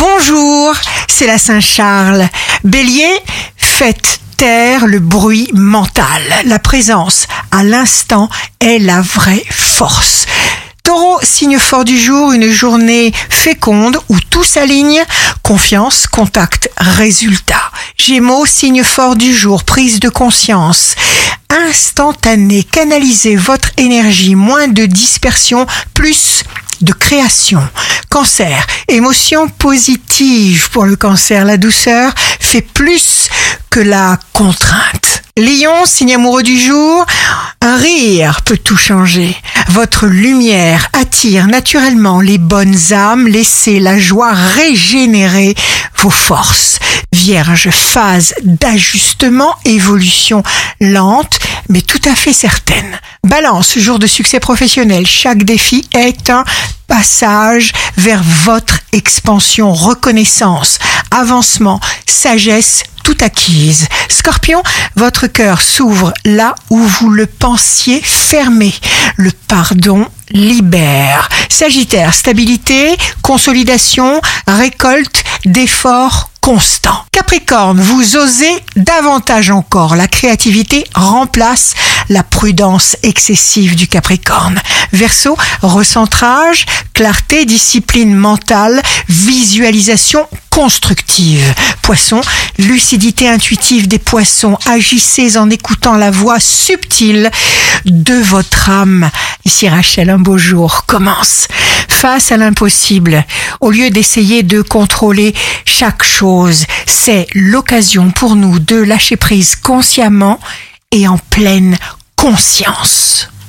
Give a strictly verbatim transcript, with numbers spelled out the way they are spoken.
Bonjour, c'est la Saint-Charles. Bélier, faites taire le bruit mental. La présence à l'instant est la vraie force. Taureau, signe fort du jour, une journée féconde où tout s'aligne, confiance, contact, résultat. Gémeaux, signe fort du jour, prise de conscience instantanée, canalisez votre énergie, moins de dispersion, plus de création. Cancer, émotion positive pour le cancer, la douceur fait plus que la contrainte. Lion, signe amoureux du jour, un rire peut tout changer. Votre lumière attire naturellement les bonnes âmes, laissez la joie régénérer vos forces. Vierge, phase d'ajustement, évolution lente, mais tout à fait certaine. Balance, jour de succès professionnel, chaque défi est un passage vers votre expansion, reconnaissance, avancement, sagesse, tout acquise. Scorpion, votre cœur s'ouvre là où vous le pensiez fermé. Le pardon libère. Sagittaire, stabilité, consolidation, récolte d'efforts constants. Capricorne, vous osez davantage encore. La créativité remplace la prudence excessive du Capricorne. Verseau, recentrage, clarté, discipline mentale, visualisation constructive. Poisson, lucidité intuitive des poissons. Agissez en écoutant la voix subtile de votre âme. Ici Rachel, un beau jour commence. Face à l'impossible, au lieu d'essayer de contrôler chaque chose, c'est l'occasion pour nous de lâcher prise consciemment et en pleine conscience.